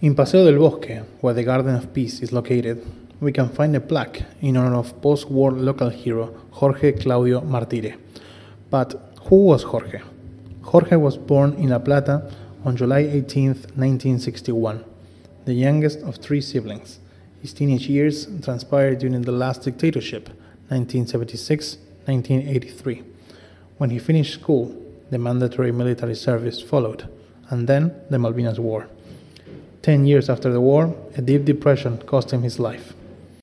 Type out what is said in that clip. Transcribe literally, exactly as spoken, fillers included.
In Paseo del Bosque, where the Garden of Peace is located, we can find a plaque in honor of post-war local hero Jorge Claudio Martire. But who was Jorge? Jorge was born in La Plata on July eighteenth, nineteen sixty-one, the youngest of three siblings. His teenage years transpired during the last dictatorship, nineteen seventy-six to nineteen eighty-three. When he finished school, the mandatory military service followed, and then the Malvinas War. Ten years after the war, a deep depression cost him his life.